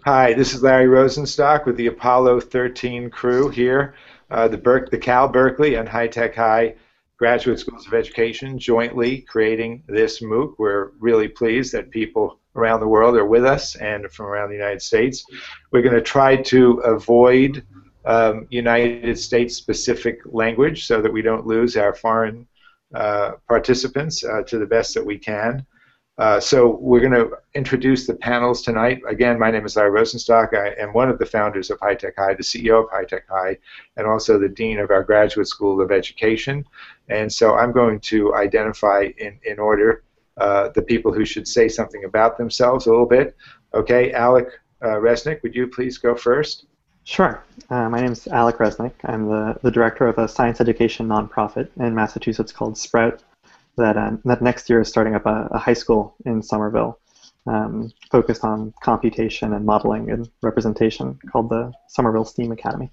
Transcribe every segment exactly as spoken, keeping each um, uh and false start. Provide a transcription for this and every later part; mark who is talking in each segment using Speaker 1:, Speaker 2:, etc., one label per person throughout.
Speaker 1: Hi, this is Larry Rosenstock with the Apollo thirteen crew here, uh, the, Berk the Cal Berkeley and High Tech High Graduate Schools of Education jointly creating this MOOC. We're really pleased that people around the world are with us and from around the United States. We're going to try to avoid um, United States specific language so that we don't lose our foreign uh, participants uh, to the best that we can. Uh, so we're going to introduce the panels tonight. Again, my name is Larry Rosenstock. I am one of the founders of High Tech High, the C E O of High Tech High, and also the Dean of our Graduate School of Education. And so I'm going to identify in, in order uh, the people who should say something about themselves a little bit. Okay, Alec uh, Resnick, would you please go first?
Speaker 2: Sure. Uh, my name is Alec Resnick. I'm the, the director of a science education nonprofit in Massachusetts called Sprout. That, uh, that next year is starting up a, a high school in Somerville um, focused on computation and modeling and representation called the Somerville STEAM Academy.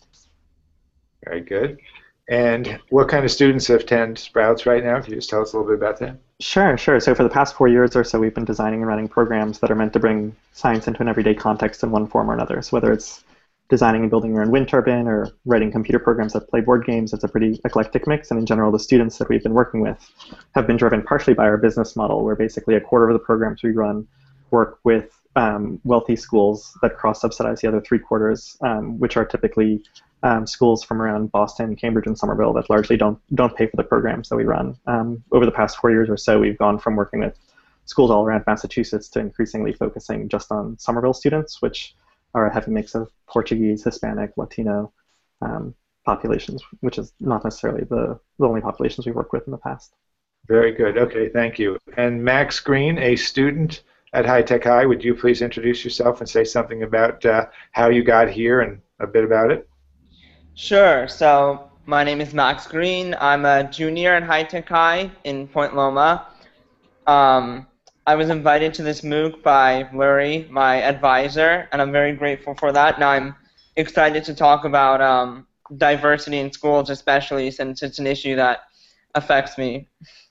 Speaker 1: Very good. And what kind of students attend Sprouts right now? Can you just tell us a little bit about that?
Speaker 2: Sure, sure. So for the past four years or so, we've been designing and running programs that are meant to bring science into an everyday context in one form or another. So whether it's designing and building your own wind turbine or writing computer programs that play board games, it's a pretty eclectic mix. And in general, the students that we've been working with have been driven partially by our business model, where basically a quarter of the programs we run work with um, wealthy schools that cross-subsidize the other three quarters, um, which are typically um, schools from around Boston, Cambridge, and Somerville that largely don't don't pay for the programs that we run. Um, over the past four years or so, we've gone from working with schools all around Massachusetts to increasingly focusing just on Somerville students, which are a heavy mix of Portuguese, Hispanic, Latino um, populations, which is not necessarily the, the only populations we work with in the past.
Speaker 1: Very good. Okay, thank you. And Max Green, a student at High Tech High, would you please introduce yourself and say something about uh, how you got here and a bit about it?
Speaker 3: Sure. So my name is Max Green. I'm a junior at High Tech High in Point Loma. Um, I was invited to this MOOC by Larry, my advisor, and I'm very grateful for that. And I'm excited to talk about um, diversity in schools, especially since it's an issue that affects me.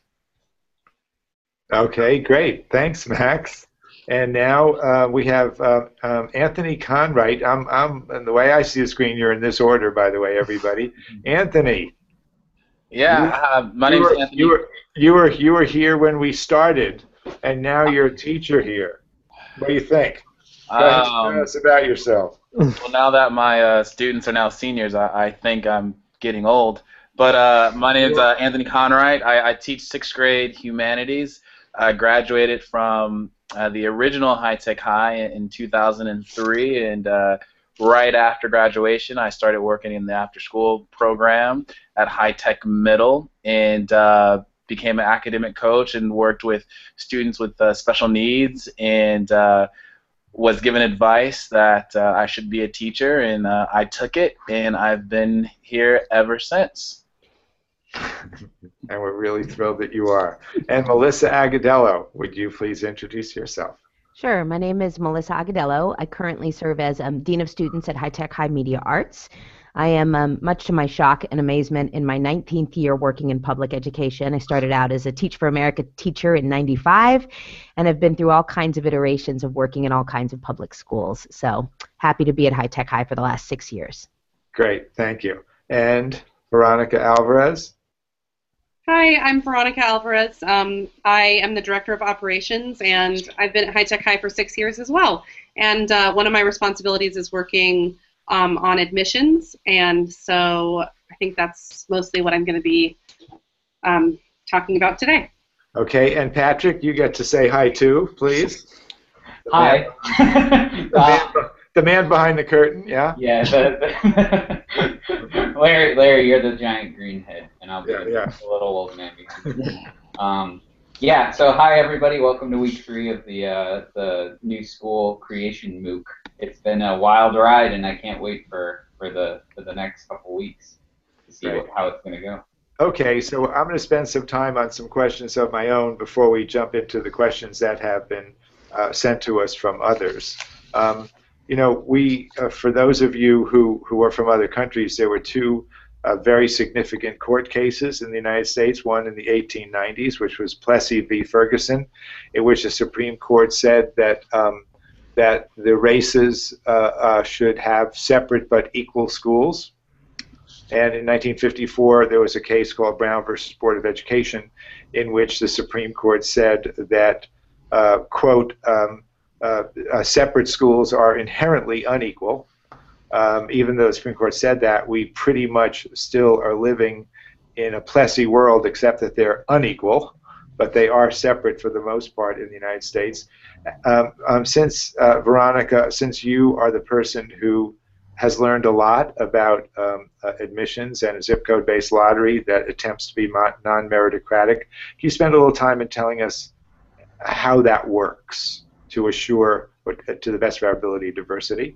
Speaker 1: Okay, great. Thanks, Max. And now uh, we have uh, um, Anthony Conright. I'm, I'm, and the way I see the screen, you're in this order, by the way, everybody. Anthony.
Speaker 4: Yeah,
Speaker 1: you,
Speaker 4: uh, my
Speaker 1: name
Speaker 4: name's
Speaker 1: were,
Speaker 4: Anthony.
Speaker 1: You were, you, were, you were here when we started, and now you're a teacher here. What do you think? Go ahead,
Speaker 4: Um,
Speaker 1: tell us about yourself.
Speaker 4: well, now that my uh, students are now seniors, I, I think I'm getting old. But uh, my name's uh, Anthony Conright. I, I teach sixth grade humanities. I graduated from uh, the original High Tech High in two thousand three, and uh, right after graduation, I started working in the after-school program at High Tech Middle, and uh, became an academic coach and worked with students with uh, special needs, and uh, was given advice that uh, I should be a teacher, and uh, I took it, and I've been here ever since.
Speaker 1: And we're really thrilled that you are. And Melissa Agadello, would you please introduce yourself?
Speaker 5: Sure. My name is Melissa Agadello. I currently serve as um, Dean of Students at High Tech High Media Arts. I am, um, much to my shock and amazement, in my nineteenth year working in public education. I started out as a Teach for America teacher in ninety-five, and have been through all kinds of iterations of working in all kinds of public schools. So happy to be at High Tech High for the last six years.
Speaker 1: Great, thank you. And Veronica Alvarez?
Speaker 6: Hi, I'm Veronica Alvarez. Um, I am the Director of Operations, and I've been at High Tech High for six years as well. And uh, one of my responsibilities is working um, on admissions, and so I think that's mostly what I'm going to be um, talking about today.
Speaker 1: Okay, and Patrick, you get to say hi too, please. The
Speaker 7: Hi.
Speaker 1: Man, the, man, the man behind the curtain, yeah?
Speaker 7: Yeah, the, the Larry, Larry, you're the giant green head, and I'll be
Speaker 1: Yeah, yeah.
Speaker 7: a little old man. um, yeah, so hi everybody, welcome to week three of the uh, the new school creation MOOC. It's been a wild ride, and I can't wait for, for the for the next couple weeks to see
Speaker 1: Right.
Speaker 7: what, how it's going to go.
Speaker 1: Okay, so I'm going to spend some time on some questions of my own before we jump into the questions that have been uh, sent to us from others. Um, you know, we, uh, for those of you who, who are from other countries, there were two uh, very significant court cases in the United States, one in the eighteen nineties, which was Plessy v. Ferguson, in which the Supreme Court said that um, that the races uh, uh, should have separate but equal schools. And in nineteen fifty-four, there was a case called Brown versus Board of Education, in which the Supreme Court said that, uh, quote, um, uh, uh, separate schools are inherently unequal. Um, even though the Supreme Court said that, we pretty much still are living in a Plessy world, except that they're unequal, but they are separate for the most part in the United States. Um, um, since, uh, Veronica, since you are the person who has learned a lot about um, uh, admissions and a zip code-based lottery that attempts to be non-meritocratic, can you spend a little time in telling us how that works to assure, to the best of our ability, diversity?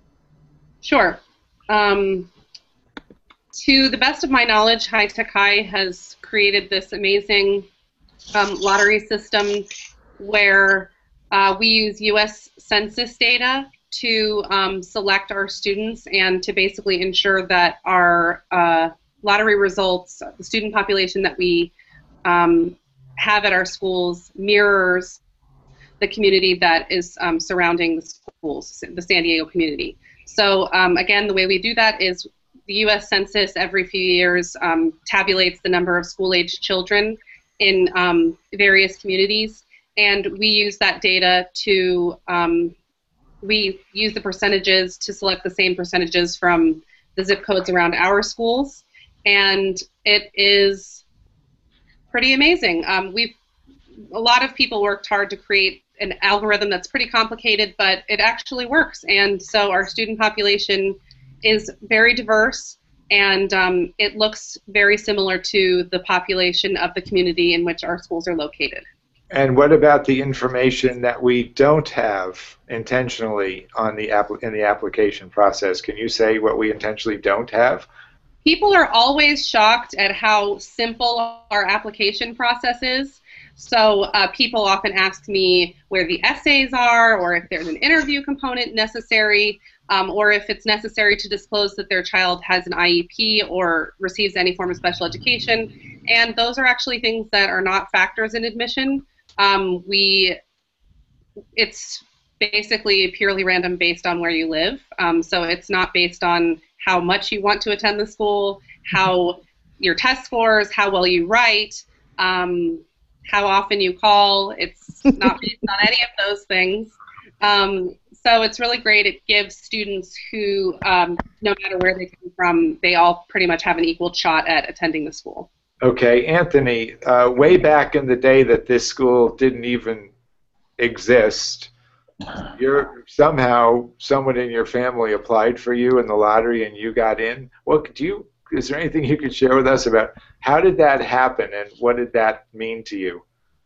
Speaker 6: Sure. Um, to the best of my knowledge, High Tech High has created this amazing um, lottery system where uh, we use U S Census data to um, select our students and to basically ensure that our uh, lottery results, the student population that we um, have at our schools, mirrors the community that is um, surrounding the schools, the San Diego community. So um, again, the way we do that is the U S Census every few years um, tabulates the number of school-aged children in um, various communities, and we use that data to, um, we use the percentages to select the same percentages from the zip codes around our schools, and it is pretty amazing. Um, we've, a lot of people worked hard to create an algorithm that's pretty complicated, but it actually works. And so our student population is very diverse, and um, it looks very similar to the population of the community in which our schools are located.
Speaker 1: And what about the information that we don't have intentionally on the app in the application process? Can you say what we intentionally don't have?
Speaker 6: People are always shocked at how simple our application process is. So uh, people often ask me where the essays are, or if there's an interview component necessary, um, or if it's necessary to disclose that their child has an I E P or receives any form of special education. And those are actually things that are not factors in admission. Um, we, it's basically purely random based on where you live. Um, so it's not based on how much you want to attend the school, how your test scores, how well you write, um, how often you call. It's not based on any of those things. Um, so it's really great. It gives students who, um, no matter where they come from, they all pretty much have an equal shot at attending the school.
Speaker 1: Okay, Anthony, uh, way back in the day that this school didn't even exist, you're somehow someone in your family applied for you in the lottery and you got in. What do you? Is there anything you could share with us about how did that happen and what did that mean to you?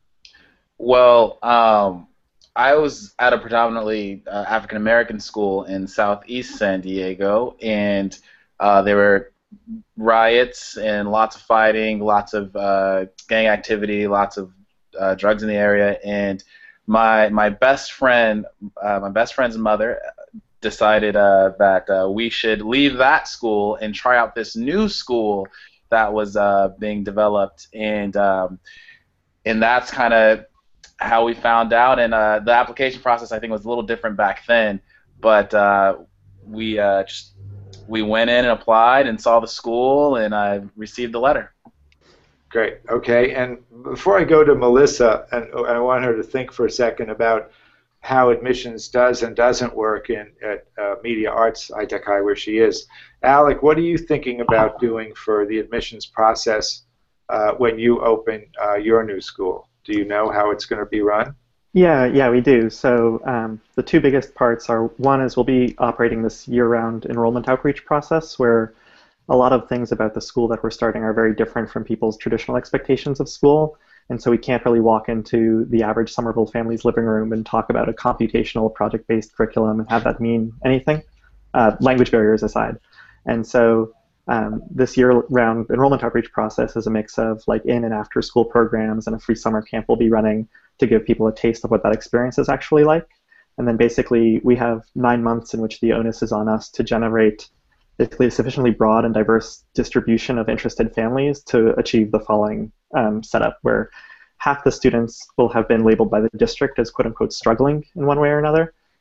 Speaker 4: Well, um, I was at a predominantly uh, African American school in Southeast San Diego, and uh, there were riots and lots of fighting, lots of uh, gang activity, lots of uh, drugs in the area, and my my best friend, uh, my best friend's mother, decided uh, that uh, we should leave that school and try out this new school that was uh, being developed, and um, and that's kind of how we found out. And uh, the application process, I think, was a little different back then, but uh, we uh, just we went in and applied and saw the school, and I received the letter.
Speaker 1: Great. Okay. And before I go to Melissa, and I want her to think for a second about how admissions does and doesn't work in at uh, Media Arts High Tech High, where she is. Alec, what are you thinking about doing for the admissions process uh, when you open uh, your new school? Do you know how it's going to be run?
Speaker 2: Yeah, yeah, we do. So um, the two biggest parts are, one is we'll be operating this year-round enrollment outreach process where a lot of things about the school that we're starting are very different from people's traditional expectations of school. And so we can't really walk into the average Somerville family's living room and talk about a computational project-based curriculum and have that mean anything, uh, language barriers aside. And so um, this year-round enrollment outreach process is a mix of like in and after school programs, and a free summer camp we'll be running to give people a taste of what that experience is actually like. And then basically we have nine months in which the onus is on us to generate basically a sufficiently broad and diverse distribution of interested families to achieve the following um, setup, where half the students will have been labeled by the district as quote-unquote struggling in one way or another,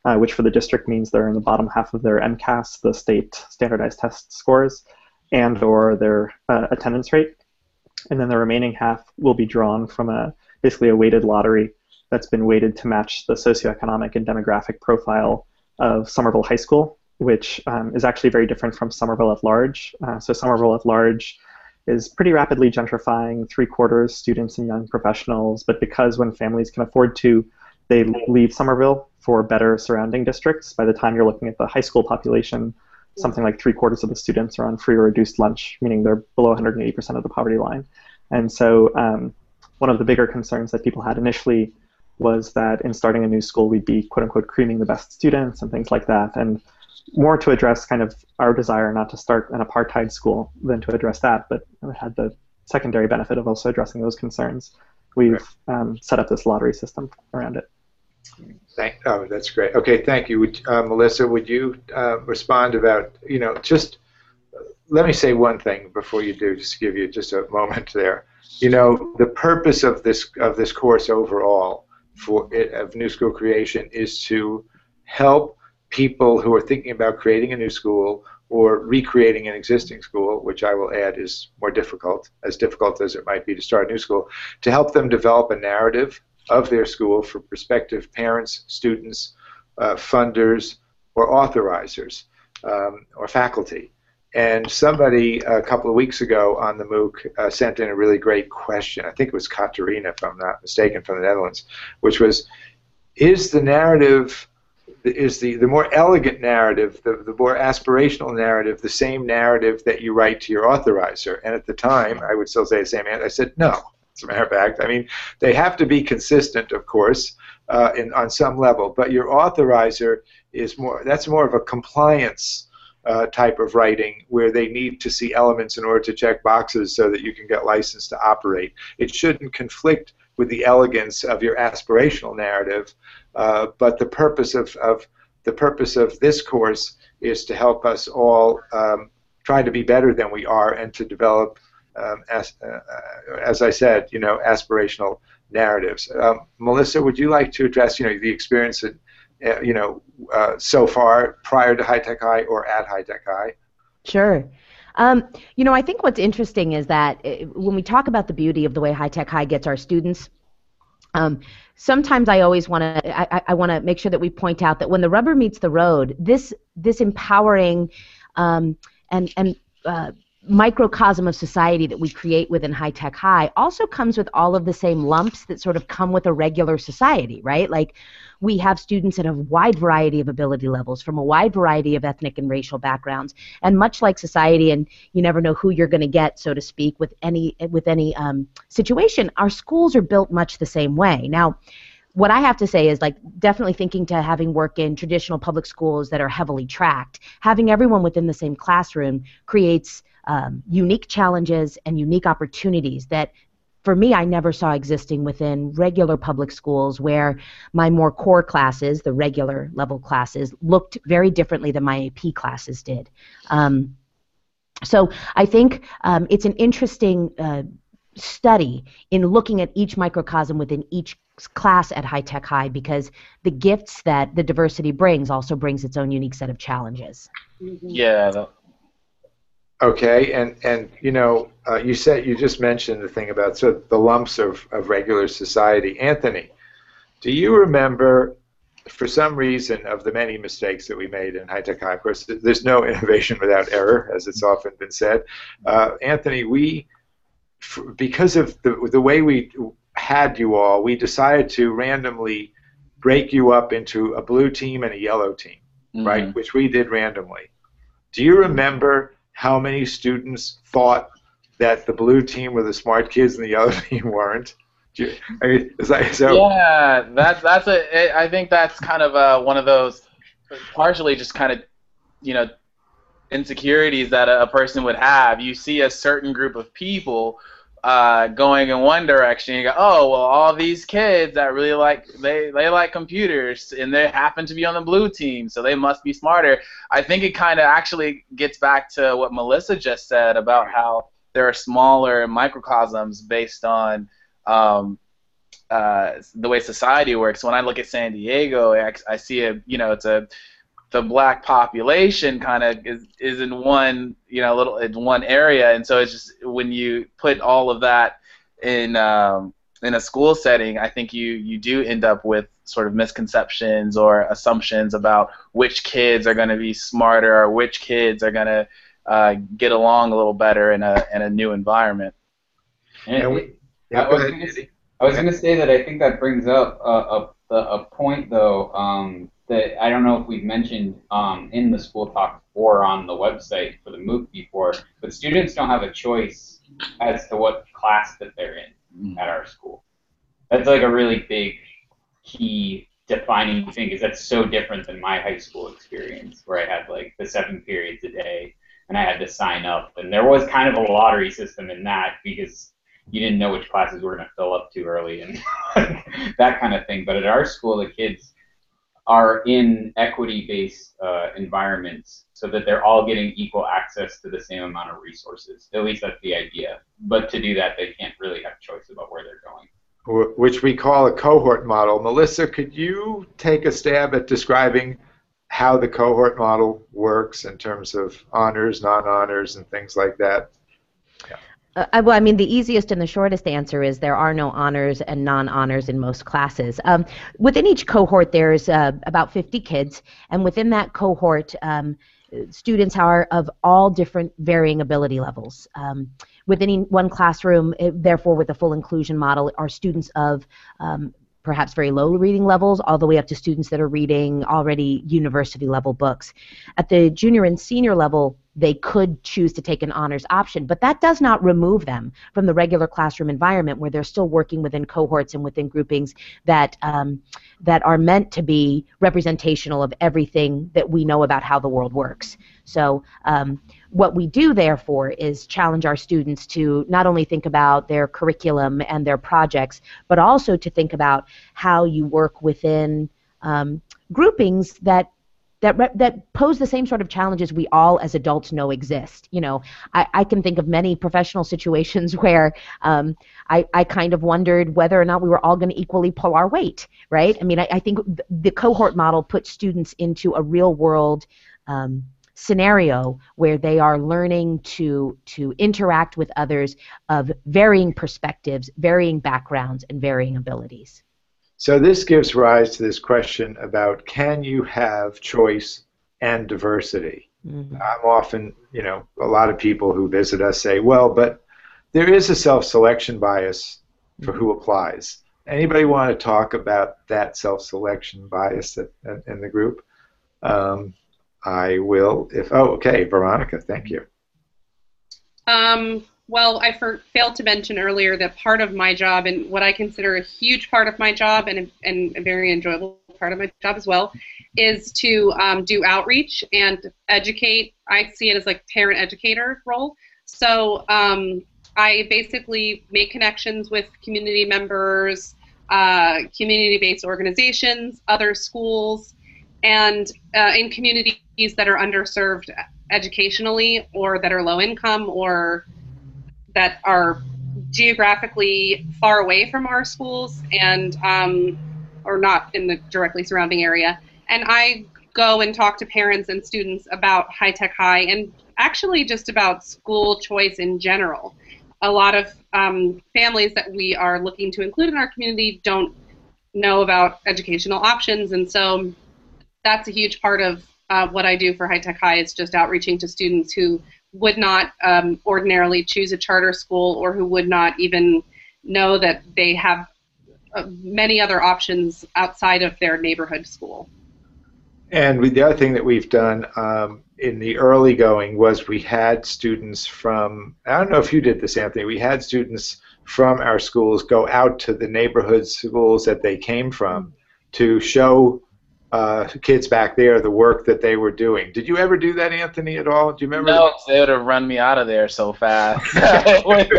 Speaker 2: uh, which for the district means they're in the bottom half of their MCAS, the state standardized test scores, and or their uh, attendance rate. And then the remaining half will be drawn from a basically a weighted lottery that's been weighted to match the socioeconomic and demographic profile of Somerville High School, which um, is actually very different from Somerville at large. Uh, so Somerville at large is pretty rapidly gentrifying, three quarters students and young professionals, but because when families can afford to, they leave Somerville for better surrounding districts. By the time you're looking at the high school population, something like three quarters of the students are on free or reduced lunch, meaning they're below one hundred eighty percent of the poverty line. And so um, one of the bigger concerns that people had initially was that in starting a new school, we'd be quote unquote creaming the best students and things like that. And more to address kind of our desire not to start an apartheid school than to address that, but it had the secondary benefit of also addressing those concerns. We've um, set up this lottery system around it.
Speaker 1: Thank, oh, that's great. Okay, thank you. Would, uh, Melissa, would you uh, respond about, you know, just let me say one thing before you do, just to give you just a moment there. You know, the purpose of this of this course overall for it, of New School Creation is to help people who are thinking about creating a new school or recreating an existing school, which I will add is more difficult, as difficult as it might be to start a new school, to help them develop a narrative of their school for prospective parents, students, uh, funders, or authorizers, um, or faculty. And somebody a couple of weeks ago on the MOOC uh, sent in a really great question. I think it was Katerina, if I'm not mistaken, from the Netherlands, which was, is the narrative, is the, the more elegant narrative, the, the more aspirational narrative, the same narrative that you write to your authorizer? And at the time, I would still say the same answer. I said, no. As a matter of fact, I mean, they have to be consistent, of course, uh, in, on some level, but your authorizer is more, that's more of a compliance uh, type of writing where they need to see elements in order to check boxes so that you can get licensed to operate. It shouldn't conflict with the elegance of your aspirational narrative, uh, but the purpose of, of the purpose of this course is to help us all um, try to be better than we are and to develop Um, as, uh, as I said, you know, aspirational narratives. Um, Melissa, would you like to address, you know, the experience that, uh, you know, uh, so far prior to High Tech High or at High Tech High?
Speaker 5: Sure. Um, you know, I think what's interesting is that uh, when we talk about the beauty of the way High Tech High gets our students, um, sometimes I always want to, I, I want to make sure that we point out that when the rubber meets the road, this this empowering um, and and uh, microcosm of society that we create within High Tech High also comes with all of the same lumps that sort of come with a regular society, right? Like, we have students at a wide variety of ability levels from a wide variety of ethnic and racial backgrounds, and much like society, and you never know who you're going to get, so to speak, with any with any um, situation, our schools are built much the same way. Now, what I have to say is, like, definitely thinking to having worked in traditional public schools that are heavily tracked, having everyone within the same classroom creates Um, unique challenges and unique opportunities that, for me, I never saw existing within regular public schools, where my more core classes, the regular level classes, looked very differently than my A P classes did. Um, so I think um, it's an interesting uh, study in looking at each microcosm within each class at High Tech High, because the gifts that the diversity brings also brings its own unique set of challenges.
Speaker 4: Yeah. That
Speaker 1: Okay, and, and you know, uh, you said, you just mentioned the thing about so the lumps of, of regular society. Anthony, do you remember, for some reason, of the many mistakes that we made in High Tech High? Of course, there's no innovation without error, as it's often been said. Uh, Anthony, we, because of the, the way we had you all, we decided to randomly break you up into a blue team and a yellow team, mm-hmm. right, which we did randomly. Do you remember how many students thought that the blue team were the smart kids and the yellow team weren't? You, I mean, it's like, so.
Speaker 4: Yeah, that's that's a. I think that's kind of a, one of those, partially just kind of, you know, insecurities that a, a person would have. You see a certain group of people uh, going in one direction, you go, oh, well, all these kids that really like they they like computers, and they happen to be on the blue team, so they must be smarter. I think it kind of actually gets back to what Melissa just said about how there are smaller microcosms based on um, uh, the way society works. When I look at San Diego, I, I see a you know it's a the black population kind of is is in one you know little in one area, and so it's just when you put all of that in um, in a school setting, I think you you do end up with sort of misconceptions or assumptions about which kids are going to be smarter or which kids are going to uh, get along a little better in a in a new environment.
Speaker 7: And it, yeah, I was going to I was going to say that I think that brings up a a, a point though um, that I don't know if we've mentioned um, in the school talk or on the website for the MOOC before, but students don't have a choice as to what class that they're in at our school. That's like a really big key defining thing, is that's so different than my high school experience where I had like the seven periods a day and I had to sign up, and there was kind of a lottery system in that because you didn't know which classes were going to fill up too early and that kind of thing. But at our school, the kids are in equity-based uh, environments so that they're all getting equal access to the same amount of resources. At least that's the idea. But to do that, they can't really have choice about where they're going.
Speaker 1: Which we call a cohort model. Melissa, could you take a stab at describing how the cohort model works in terms of honors, non-honors, and things like that?
Speaker 5: Yeah. Uh, well, I mean, the easiest and the shortest answer is there are no honors and non-honors in most classes. Um, within each cohort, there's uh, about fifty kids, and within that cohort, um, students are of all different varying ability levels. Um, within one classroom, it, therefore, with the full inclusion model, are students of um, perhaps very low reading levels, all the way up to students that are reading already university-level books. At the junior and senior level, they could choose to take an honors option, but that does not remove them from the regular classroom environment where they're still working within cohorts and within groupings that um, that are meant to be representational of everything that we know about how the world works. So um, what we do, therefore, is challenge our students to not only think about their curriculum and their projects, but also to think about how you work within um, groupings that That, that pose the same sort of challenges we all as adults know exist. You know, I, I can think of many professional situations where um, I, I kind of wondered whether or not we were all going to equally pull our weight, right? I mean, I, I think the cohort model puts students into a real world um, scenario where they are learning to, to interact with others of varying perspectives, varying backgrounds, and varying abilities.
Speaker 1: So this gives rise to this question about, can you have choice and diversity? Mm-hmm. I'm often, you know, a lot of people who visit us say, well, but there is a self-selection bias for mm-hmm. who applies. Anybody want to talk about that self-selection bias that, in the group? Um, I will. If oh, okay, Veronica, thank you.
Speaker 6: Um. Well, I for, failed to mention earlier that part of my job, and what I consider a huge part of my job and a, and a very enjoyable part of my job as well, is to um, do outreach and educate. I see it as like parent educator role. So um, I basically make connections with community members, uh, community-based organizations, other schools, and uh, in communities that are underserved educationally or that are low income or that are geographically far away from our schools and um, or not in the directly surrounding area. And I go and talk to parents and students about High Tech High and actually just about school choice in general. A lot of um, families that we are looking to include in our community don't know about educational options, and so that's a huge part of uh, what I do for High Tech High, is just outreaching to students who would not um, ordinarily choose a charter school or who would not even know that they have uh, many other options outside of their neighborhood school.
Speaker 1: And we, the other thing that we've done um, in the early going was we had students from, I don't know if you did this, Anthony, we had students from our schools go out to the neighborhood schools that they came from to show Uh, kids back there the work that they were doing. Did you ever do that, Anthony, at all? Do you remember?
Speaker 4: No, they would have run me out of there so fast.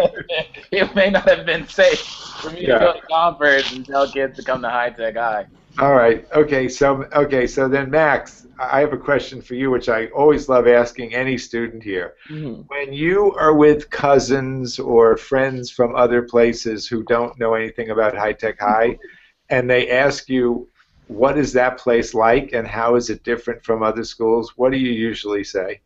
Speaker 4: It may not have been safe for me yeah. to go to conference and tell kids to come to High Tech High.
Speaker 1: All right. Okay. So okay. So then, Max, I have a question for you, which I always love asking any student here.
Speaker 3: Mm-hmm.
Speaker 1: When you are with cousins or friends from other places who don't know anything about High Tech High, and they ask you, "What is that place like, and how is it different from other schools?" What do you usually say?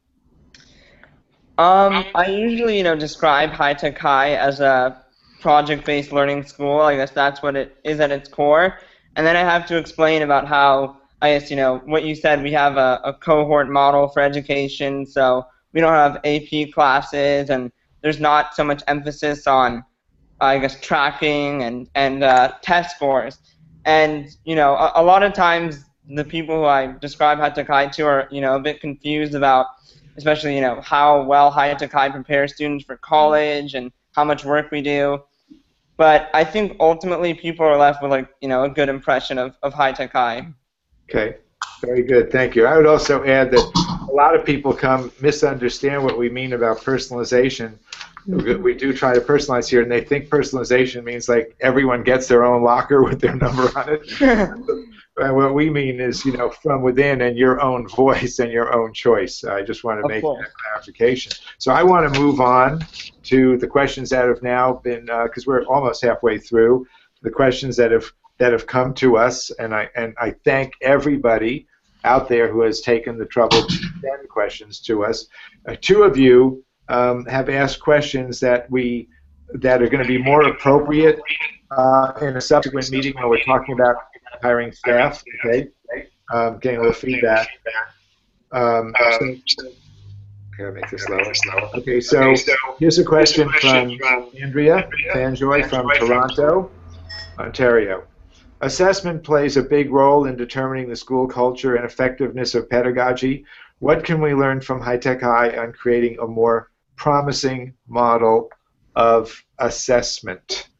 Speaker 3: Um, I usually, you know, describe High Tech High as a project-based learning school. I guess that's what it is at its core. And then I have to explain about how, I guess, you know, what you said, we have a, a cohort model for education, so we don't have A P classes, and there's not so much emphasis on, I guess, tracking and, and uh, test scores. And, you know, a, a lot of times the people who I describe High Tech High to are, you know, a bit confused about, especially, you know, how well High Tech High prepares students for college and how much work we do. But I think ultimately people are left with, like, you know, a good impression of, of High Tech High.
Speaker 1: Okay, very good, thank you. I would also add that a lot of people come misunderstand what we mean about personalization. Mm-hmm. We do try to personalize here, and they think personalization means like everyone gets their own locker with their number on it. And what we mean is, you know, from within and your own voice and your own choice. I just want to make that clarification. So I want to move on to the questions that have now been, because uh, we're almost halfway through, the questions that have that have come to us, and I and I thank everybody out there who has taken the trouble to send questions to us. Uh, two of you um, have asked questions that we that are going to be more appropriate uh, in a subsequent meeting when we're talking about hiring staff. Okay, um, getting a little feedback. Um, so, gotta make this lower. Okay, so here's a question from Andrea Fanjoy from Toronto, Ontario. Assessment plays a big role in determining the school culture and effectiveness of pedagogy. What can we learn from High Tech High on creating a more promising model of assessment?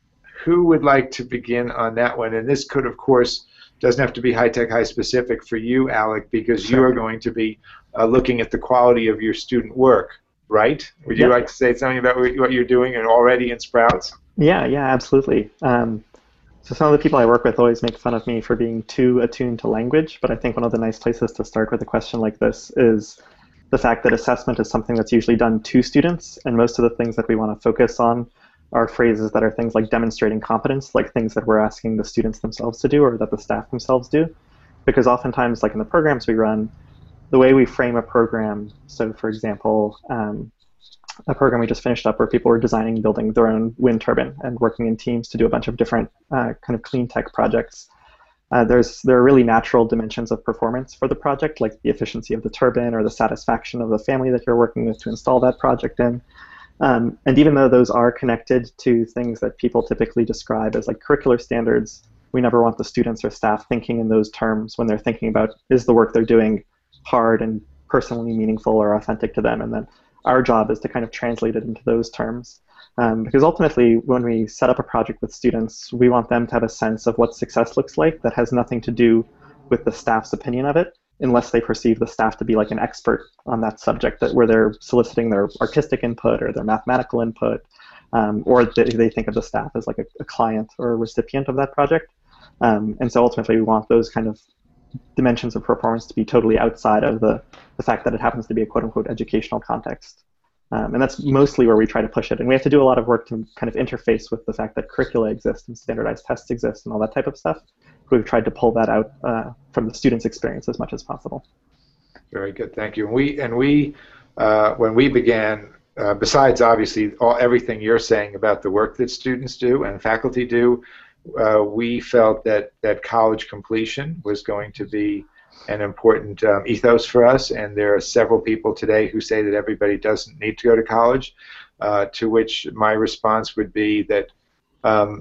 Speaker 1: Who would like to begin on that one? And this could, of course, doesn't have to be High Tech High specific for you, Alec, because you are going to be uh, looking at the quality of your student work, right? Would you
Speaker 2: yeah.
Speaker 1: like to say something about what you're doing and already in Sprouts?
Speaker 2: Yeah, yeah, absolutely. Um, so some of the people I work with always make fun of me for being too attuned to language, but I think one of the nice places to start with a question like this is the fact that assessment is something that's usually done to students, and most of the things that we want to focus on are phrases that are things like demonstrating competence, like things that we're asking the students themselves to do or that the staff themselves do. Because oftentimes, like in the programs we run, the way we frame a program, so for example, um, a program we just finished up where people were designing and building their own wind turbine and working in teams to do a bunch of different uh, kind of clean tech projects. Uh, there's there are really natural dimensions of performance for the project, like the efficiency of the turbine or the satisfaction of the family that you're working with to install that project in. Um, and even though those are connected to things that people typically describe as like curricular standards, we never want the students or staff thinking in those terms when they're thinking about, is the work they're doing hard and personally meaningful or authentic to them? And then our job is to kind of translate it into those terms. Um, because ultimately, when we set up a project with students, we want them to have a sense of what success looks like that has nothing to do with the staff's opinion of it, unless they perceive the staff to be like an expert on that subject, that where they're soliciting their artistic input or their mathematical input, um, or they, they think of the staff as like a, a client or a recipient of that project. Um, and so ultimately we want those kind of dimensions of performance to be totally outside of the, the fact that it happens to be a quote-unquote educational context. Um, and that's mostly where we try to push it. And we have to do a lot of work to kind of interface with the fact that curricula exist and standardized tests exist and all that type of stuff. We've tried to pull that out uh, from the student's experience as much as possible.
Speaker 1: Very good, thank you. And we, and we uh, when we began, uh, besides obviously all, everything you're saying about the work that students do and faculty do, uh, we felt that, that college completion was going to be an important um, ethos for us, and there are several people today who say that everybody doesn't need to go to college, uh, to which my response would be that um,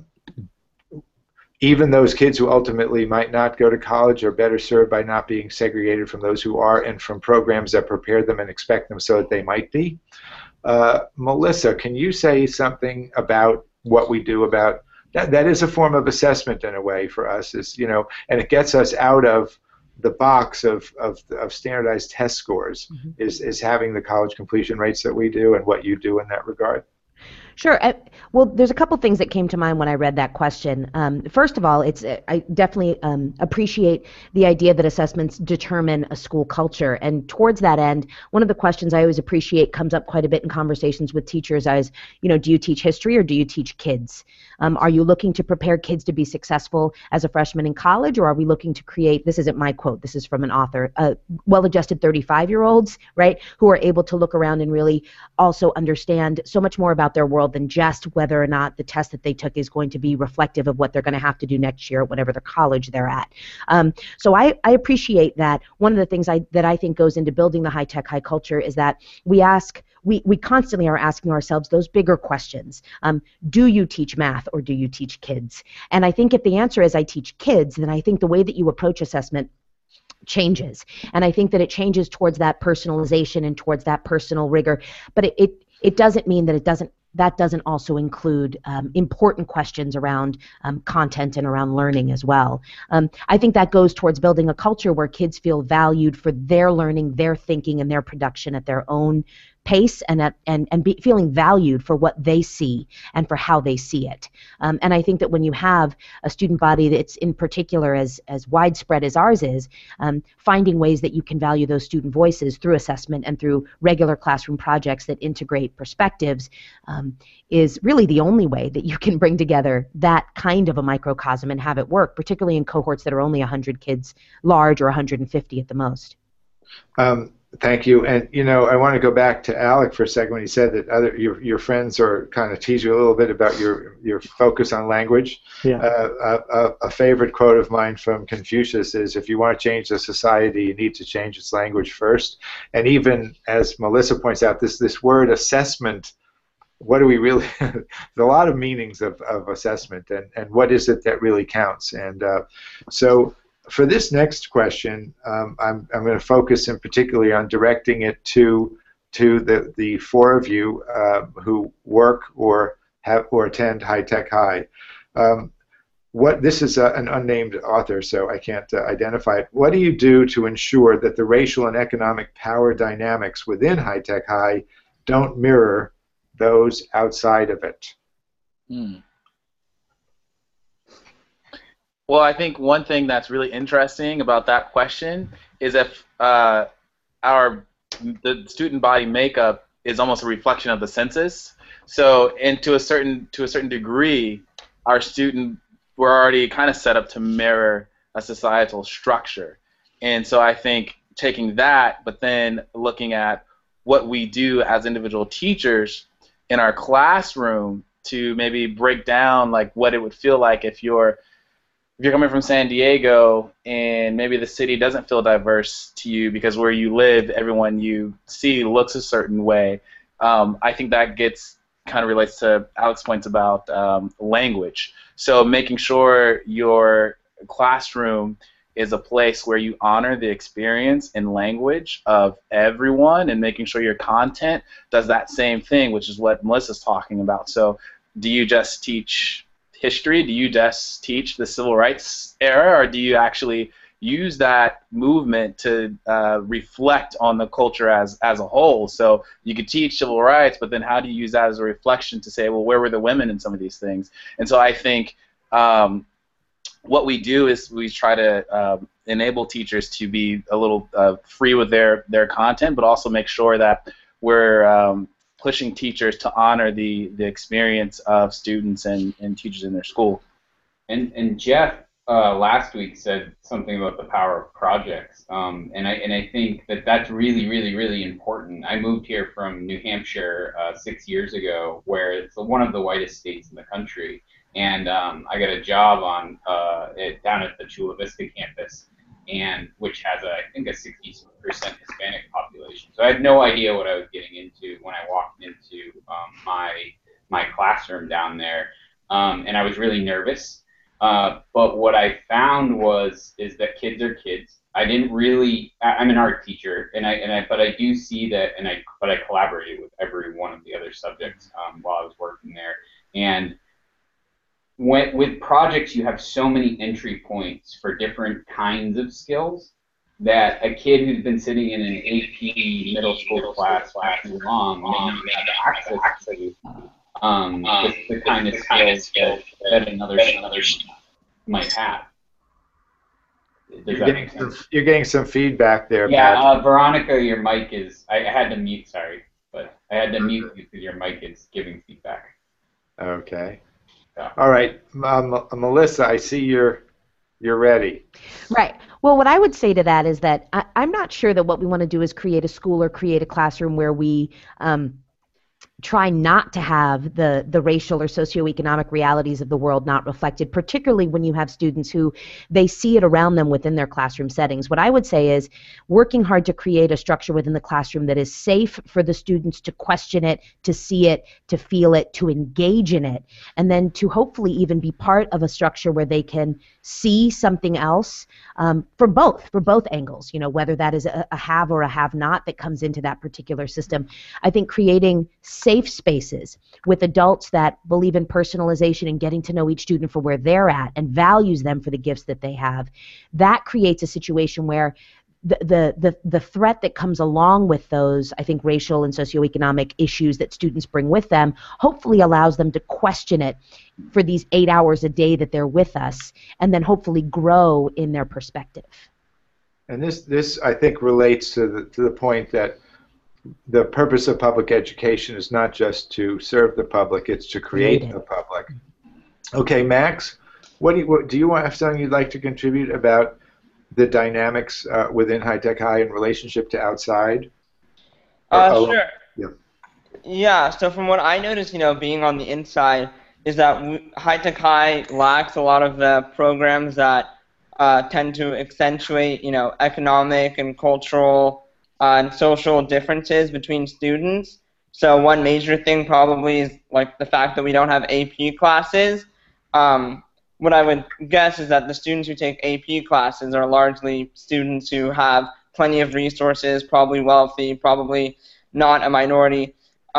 Speaker 1: even those kids who ultimately might not go to college are better served by not being segregated from those who are and from programs that prepare them and expect them so that they might be. Uh, Melissa, can you say something about what we do about that? That is a form of assessment in a way for us, is, you know, and it gets us out of the box of, of, of standardized test scores, mm-hmm. is, is having the college completion rates that we do and what you do in that regard.
Speaker 5: Sure. Uh, well, there's a couple things that came to mind when I read that question. Um, first of all, it's uh, I definitely um, appreciate the idea that assessments determine a school culture. And towards that end, one of the questions I always appreciate comes up quite a bit in conversations with teachers as, you know, do you teach history or do you teach kids? Um, are you looking to prepare kids to be successful as a freshman in college, or are we looking to create, this isn't my quote, this is from an author, uh, well-adjusted thirty-five-year-olds, right, who are able to look around and really also understand so much more about their world than just whether or not the test that they took is going to be reflective of what they're going to have to do next year at whatever the college they're at. Um, so I, I appreciate that. One of the things I, that I think goes into building the high-tech high culture is that we ask, we, we constantly are asking ourselves those bigger questions. Um, do you teach math or do you teach kids? And I think if the answer is I teach kids, then I think the way that you approach assessment changes. And I think that it changes towards that personalization and towards that personal rigor. But it, it, it doesn't mean that it doesn't that doesn't also include um, important questions around um, content and around learning as well. Um, I think that goes towards building a culture where kids feel valued for their learning, their thinking, and their production at their own pace, and at, and and be, feeling valued for what they see and for how they see it. Um, and I think that when you have a student body that's in particular as as widespread as ours is, um, finding ways that you can value those student voices through assessment and through regular classroom projects that integrate perspectives um, is really the only way that you can bring together that kind of a microcosm and have it work, particularly in cohorts that are only one hundred kids large or one hundred fifty at the most.
Speaker 1: Um, Thank you. And, you know, I want to go back to Alec for a second when he said that other your, your friends are kind of tease you a little bit about your, your focus on language.
Speaker 2: Yeah.
Speaker 1: Uh, a, a favorite quote of mine from Confucius is, if you want to change the society, you need to change its language first. And even, as Melissa points out, this, this word assessment, what do we really, there's a lot of meanings of, of assessment, and, and what is it that really counts? And uh, so, for this next question, um, I'm, I'm going to focus in particularly on directing it to to the, the four of you uh, who work or have or attend High Tech High. Um, what this is a, an unnamed author, so I can't uh, identify it. What do you do to ensure that the racial and economic power dynamics within High Tech High don't mirror those outside of it?
Speaker 4: Hmm. Well, I think one thing that's really interesting about that question is if uh, our the student body makeup is almost a reflection of the census. So, and to a certain to a certain degree, our student we're already kind of set up to mirror a societal structure. And so I think taking that, but then looking at what we do as individual teachers in our classroom to maybe break down like what it would feel like if you're If you're coming from San Diego and maybe the city doesn't feel diverse to you because where you live, everyone you see looks a certain way, um, I think that gets kind of relates to Alex's points about um, language. So making sure your classroom is a place where you honor the experience and language of everyone, and making sure your content does that same thing, which is what Melissa's talking about. So do you just teach history? Do you just teach the civil rights era, or do you actually use that movement to uh, reflect on the culture as as a whole? So you could teach civil rights, but then how do you use that as a reflection to say, well, where were the women in some of these things? And so I think um, what we do is we try to uh, enable teachers to be a little uh, free with their their content, but also make sure that we're um, pushing teachers to honor the, the experience of students and, and teachers in their school.
Speaker 7: And and Jeff uh, last week said something about the power of projects, um, and I and I think that that's really really really important. I moved here from New Hampshire uh, six years ago, where it's one of the whitest states in the country, and um, I got a job on uh, it, down at the Chula Vista campus, and which has a, I think a sixty percent Hispanic population. So I had no idea what I was getting into when I walked into um, my my classroom down there, um, and I was really nervous. Uh, but what I found was is that kids are kids. I didn't really. I, I'm an art teacher, and I and I but I do see that, and I but I collaborated with every one of the other subjects um, while I was working there, and When, with projects, you have so many entry points for different kinds of skills that a kid who's been sitting in an A P middle school class for too long may not have access to um,
Speaker 8: um,
Speaker 7: the, the kind of
Speaker 8: the kind of
Speaker 7: skills that, that another
Speaker 8: that another
Speaker 7: student might have. Does
Speaker 1: You're
Speaker 7: that
Speaker 1: getting
Speaker 7: make
Speaker 1: some,
Speaker 7: sense?
Speaker 1: you're getting some feedback there,
Speaker 7: Yeah,
Speaker 1: Pat.
Speaker 7: uh, Veronica, your mic is. I, I had to mute. Sorry, but I had to mute you because your mic is giving feedback.
Speaker 1: Okay.
Speaker 7: Yeah.
Speaker 1: All right, um, Melissa, I see you're you're ready.
Speaker 5: Right. Well, what I would say to that is that I, I'm not sure that what we want to do is create a school or create a classroom where we um, try not to have the the racial or socioeconomic realities of the world not reflected, particularly when you have students who they see it around them within their classroom settings. What I would say is working hard to create a structure within the classroom that is safe for the students to question it, to see it, to feel it, to engage in it, and then to hopefully even be part of a structure where they can see something else um, for both, for both angles, you know, whether that is a, a have or a have not that comes into that particular system. I think creating safe spaces with adults that believe in personalization and getting to know each student for where they're at and values them for the gifts that they have, that creates a situation where the, the, the, the threat that comes along with those, I think, racial and socioeconomic issues that students bring with them hopefully allows them to question it for these eight hours a day that they're with us and then hopefully grow in their perspective.
Speaker 1: And this, this I think, relates to the, to the point that the purpose of public education is not just to serve the public, it's to create
Speaker 5: Create it.
Speaker 1: the public. Okay, Max, what do you, what, do you want, have something you'd like to contribute about the dynamics uh, within High Tech High in relationship to outside?
Speaker 3: Uh,
Speaker 1: Or-
Speaker 3: sure.
Speaker 1: Yeah.
Speaker 3: Yeah, so from what I noticed, you know, being on the inside, is that we, High Tech High lacks a lot of the programs that uh, tend to accentuate, you know, economic and cultural uh, and social differences between students. So one major thing probably is like the fact that we don't have A P classes. Um, what I would guess is that the students who take A P classes are largely students who have plenty of resources, probably wealthy, probably not a minority.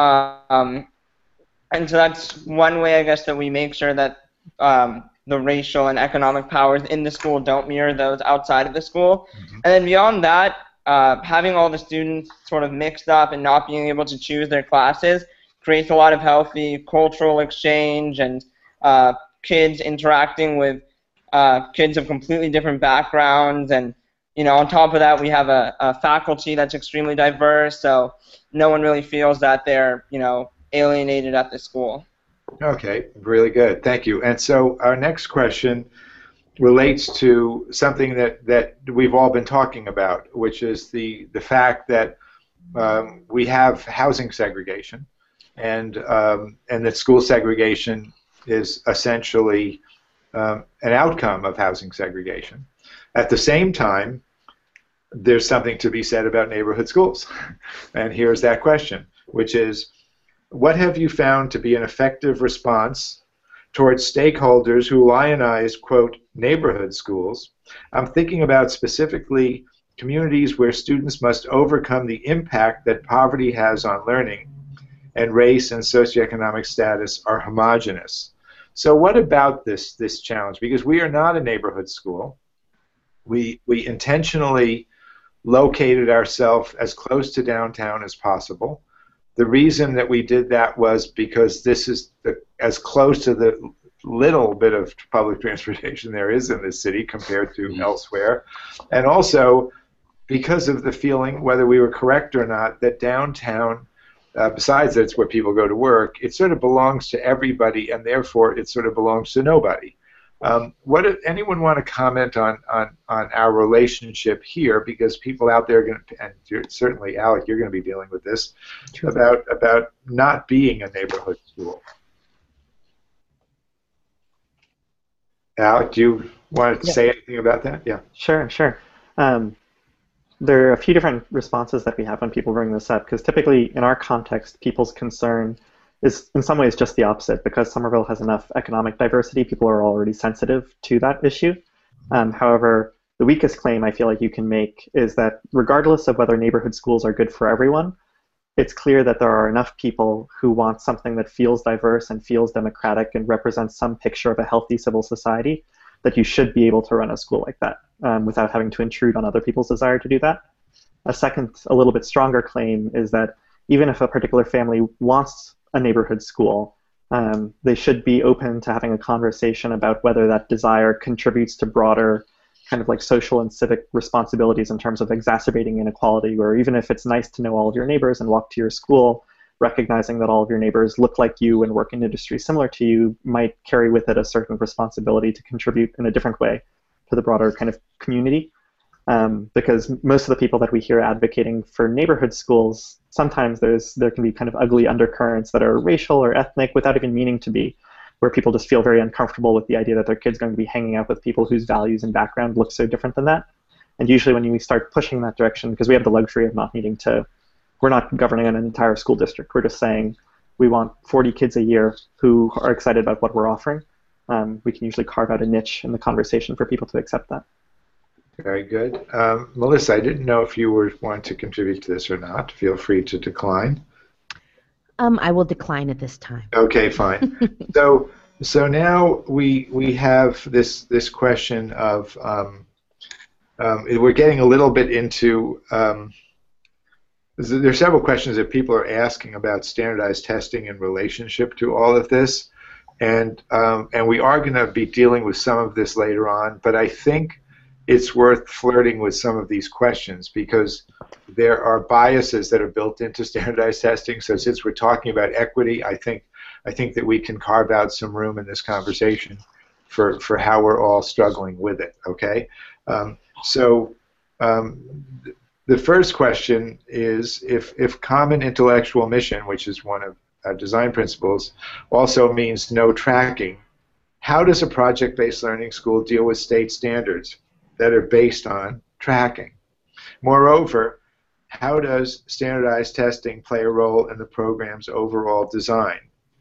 Speaker 3: Um, and so that's one way, I guess, that we make sure that um, the racial and economic powers in the school don't mirror those outside of the school.
Speaker 1: Mhm.
Speaker 3: And then beyond that, uh, having all the students sort of mixed up and not being able to choose their classes creates a lot of healthy cultural exchange and uh, kids interacting with uh, kids of completely different backgrounds. And, you know, on top of that, we have a, a faculty that's extremely diverse, so no one really feels that they're, you know, alienated at the school.
Speaker 1: Okay, really good. Thank you. And so our next question relates to something that, that we've all been talking about, which is the, the fact that um, we have housing segregation, and, um, and that school segregation is essentially um, an outcome of housing segregation. At the same time, there's something to be said about neighborhood schools. And here's that question, which is, what have you found to be an effective response towards stakeholders who lionize, quote, neighborhood schools? I'm thinking about specifically communities where students must overcome the impact that poverty has on learning, and race and socioeconomic status are homogenous. So what about this, this challenge? Because we are not a neighborhood school. We, we intentionally located ourselves as close to downtown as possible. The reason that we did that was because this is the, as close to the little bit of public transportation there is in this city compared to mm-hmm. elsewhere. And also because of the feeling, whether we were correct or not, that downtown, uh, besides that it's where people go to work, it sort of belongs to everybody, and therefore it sort of belongs to nobody. Um, what if anyone want to comment on, on, on our relationship here, because people out there are going to, and you're, certainly Alec, you're going to be dealing with this, True. about about not being a neighborhood school. Alec, do you want to yeah. say anything about that? Yeah.
Speaker 2: Sure, sure. Um, there are a few different responses that we have when people bring this up, because typically in our context, people's concern is in some ways just the opposite. Because Somerville has enough economic diversity, people are already sensitive to that issue. Um, however, the weakest claim I feel like you can make is that regardless of whether neighborhood schools are good for everyone, it's clear that there are enough people who want something that feels diverse and feels democratic and represents some picture of a healthy civil society that you should be able to run a school like that um, without having to intrude on other people's desire to do that. A second, a little bit stronger claim is that even if a particular family wants a neighborhood school, Um, they should be open to having a conversation about whether that desire contributes to broader kind of like social and civic responsibilities in terms of exacerbating inequality, or even if it's nice to know all of your neighbors and walk to your school, recognizing that all of your neighbors look like you and work in industries similar to you might carry with it a certain responsibility to contribute in a different way to the broader kind of community. Um, because most of the people that we hear advocating for neighborhood schools, sometimes there's there can be kind of ugly undercurrents that are racial or ethnic without even meaning to be, where people just feel very uncomfortable with the idea that their kid's going to be hanging out with people whose values and background look so different than that. And usually when we start pushing that direction, because we have the luxury of not needing to, we're not governing an entire school district, we're just saying we want forty kids a year who are excited about what we're offering. Um, we can usually carve out a niche in the conversation for people to accept that.
Speaker 1: Very good. Um, Melissa, I didn't know if you were want to contribute to this or not. Feel free to decline.
Speaker 5: Um, I will decline at this time.
Speaker 1: Okay, fine. so, so now we we have this this question of um, um, we're getting a little bit into. Um, there are several questions that people are asking about standardized testing in relationship to all of this, and um, and we are going to be dealing with some of this later on. But I think it's worth flirting with some of these questions because there are biases that are built into standardized testing. So since we're talking about equity, I think I think that we can carve out some room in this conversation for for how we're all struggling with it. Okay, um, so um, the first question is if if common intellectual mission, which is one of our design principles, also means no tracking, how does a project-based learning school deal with state standards that are based on tracking? Moreover, how does standardized testing play a role in the program's overall design?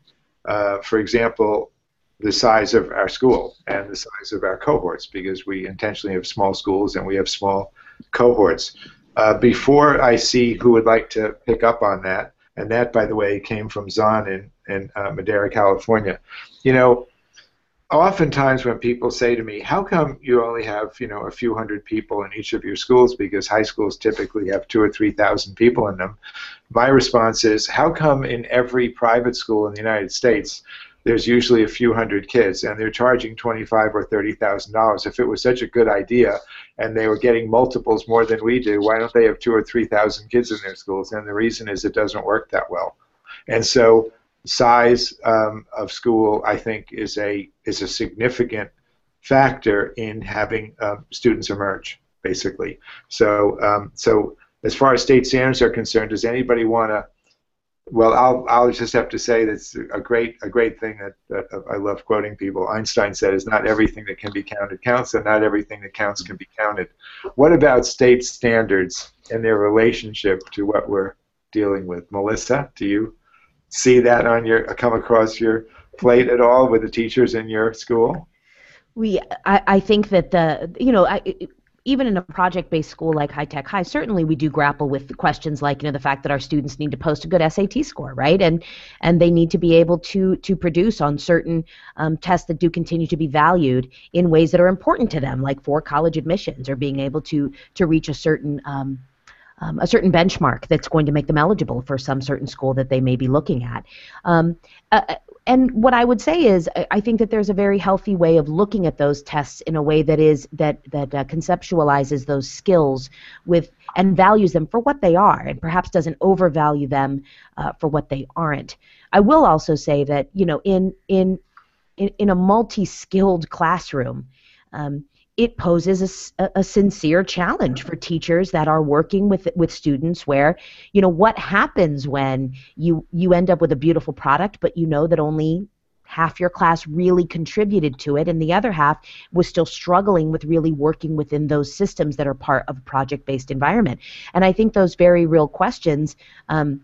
Speaker 1: Uh, for example, the size of our school and the size of our cohorts, because we intentionally have small schools and we have small cohorts. Uh, before I see who would like to pick up on that, and that, by the way, came from Zahn in, in uh, Madera, California. You know, oftentimes when people say to me, how come you only have, you know, a few hundred people in each of your schools, because high schools typically have two or three thousand people in them, my response is, how come in every private school in the United States there's usually a few hundred kids and they're charging twenty-five or thirty thousand dollars? If it was such a good idea and they were getting multiples more than we do, why don't they have two or three thousand kids in their schools? And the reason is it doesn't work that well. And so size um, of school, I think, is a is a significant factor in having uh, students emerge, basically. So, um, so as far as state standards are concerned, does anybody want to? Well, I'll I'll just have to say that's a great a great thing that, that I love quoting people. Einstein said, "Is not everything that can be counted counts, and not everything that counts can be counted." What about state standards and their relationship to what we're dealing with? Melissa, do you see that on your come across your plate at all with the teachers in your school?
Speaker 5: We, I, I think that the, you know, I, even in a project-based school like High Tech High, certainly we do grapple with questions like, you know, the fact that our students need to post a good S A T score, right? And and they need to be able to to produce on certain um, tests that do continue to be valued in ways that are important to them, like for college admissions or being able to to reach a certain um, Um, a certain benchmark that's going to make them eligible for some certain school that they may be looking at. Um, uh, and what I would say is, I think that there's a very healthy way of looking at those tests in a way that is that that uh, conceptualizes those skills with and values them for what they are, and perhaps doesn't overvalue them uh, for what they aren't. I will also say that, you know, in in in, in a multi-skilled classroom, um, it poses a, a sincere challenge for teachers that are working with with students where, you know, what happens when you you end up with a beautiful product, but you know that only half your class really contributed to it and the other half was still struggling with really working within those systems that are part of a project-based environment. And I think those very real questions, um,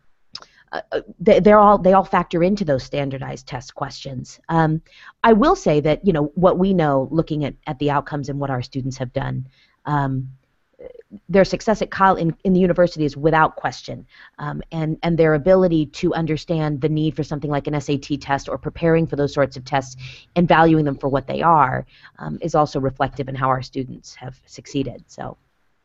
Speaker 5: Uh, they, they're all they all factor into those standardized test questions. Um, I will say that, you know, what we know looking at, at the outcomes and what our students have done, um, their success at college in, in the university is without question, um, and and their ability to understand the need for something like an S A T test or preparing for those sorts of tests and valuing them for what they are um, is also reflective in how our students have succeeded. So.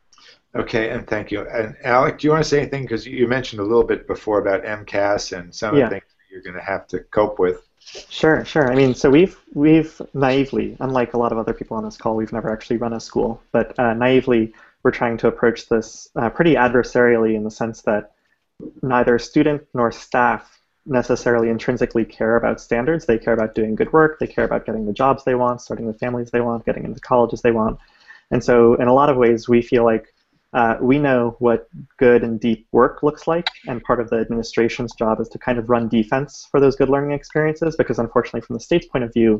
Speaker 1: Okay, and thank you. And Alec, do you want to say anything? Because you mentioned a little bit before about MCAS and some
Speaker 2: yeah.
Speaker 1: of the things you're going to have to cope with.
Speaker 2: Sure, sure. I mean, so we've we've naively, unlike a lot of other people on this call, we've never actually run a school, but uh, naively, we're trying to approach this uh, pretty adversarially in the sense that neither student nor staff necessarily intrinsically care about standards. They care about doing good work. They care about getting the jobs they want, starting the families they want, getting into colleges they want. And so in a lot of ways, we feel like uh, we know what good and deep work looks like, and part of the administration's job is to kind of run defense for those good learning experiences, because unfortunately from the state's point of view,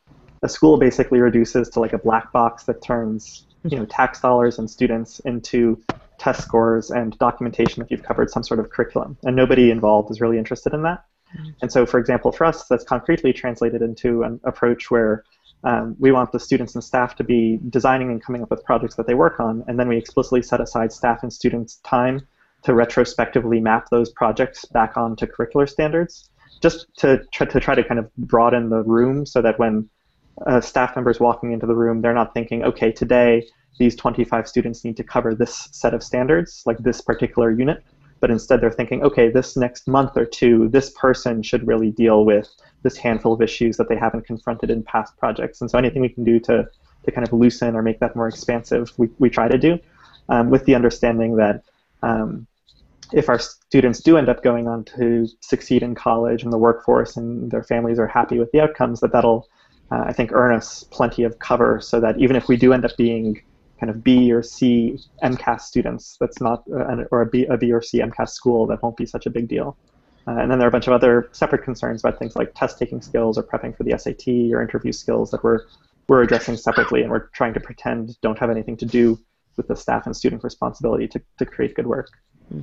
Speaker 2: a school basically reduces to like a black box that turns you know, tax dollars and students into test scores and documentation if you've covered some sort of curriculum. And nobody involved is really interested in that. And so, for example, for us, that's concretely translated into an approach where um, we want the students and staff to be designing and coming up with projects that they work on, and then we explicitly set aside staff and students' time to retrospectively map those projects back onto curricular standards, just to try to, try to kind of broaden the room so that when uh, staff members walking into the room, they're not thinking, okay, today these twenty-five students need to cover this set of standards, like this particular unit, but instead they're thinking, okay, this next month or two, this person should really deal with this handful of issues that they haven't confronted in past projects. And so anything we can do to, to kind of loosen or make that more expansive, we, we try to do, um, with the understanding that um, if our students do end up going on to succeed in college and the workforce and their families are happy with the outcomes, that that'll, uh, I think, earn us plenty of cover so that even if we do end up being kind of B or C MCAS students, that's not, uh, or a B, a B or C MCAS school, that won't be such a big deal. Uh, and then there are a bunch of other separate concerns about things like test-taking skills or prepping for the S A T or interview skills that we're, we're addressing separately, and we're trying to pretend don't have anything to do with the staff and student responsibility to, to create good work.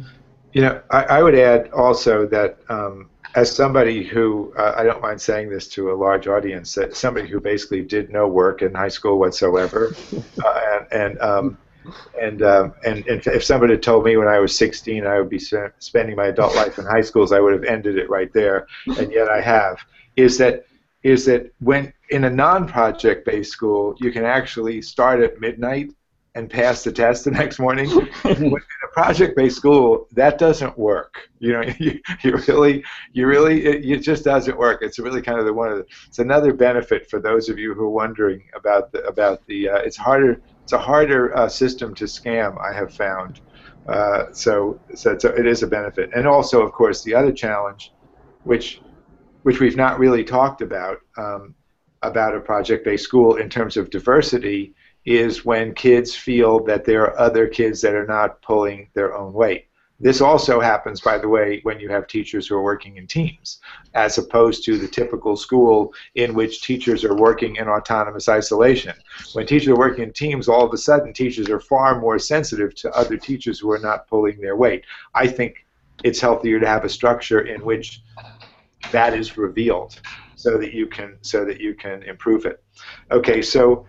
Speaker 1: You know, I, I would add also that um, as somebody who, uh, I don't mind saying this to a large audience, that somebody who basically did no work in high school whatsoever, uh, and and um, and, um, and and if somebody had told me when I was sixteen I would be spending my adult life in high schools, I would have ended it right there, and yet I have. Is that is that when in a non-project based school, you can actually start at midnight and pass the test the next morning. In a project-based school, that doesn't work. You know, you, you really, you really, it, it just doesn't work. It's really kind of the one of the. It's another benefit for those of you who are wondering about the about the. Uh, it's harder. It's a harder uh, system to scam, I have found. Uh, so, so it's a, it is a benefit, and also, of course, the other challenge, which, which we've not really talked about, um, about a project-based school in terms of diversity, is when kids feel that there are other kids that are not pulling their own weight. This also happens, by the way, when you have teachers who are working in teams, as opposed to the typical school in which teachers are working in autonomous isolation. When teachers are working in teams, all of a sudden teachers are far more sensitive to other teachers who are not pulling their weight. I think it's healthier to have a structure in which that is revealed, so that you can so that you can improve it. Okay, so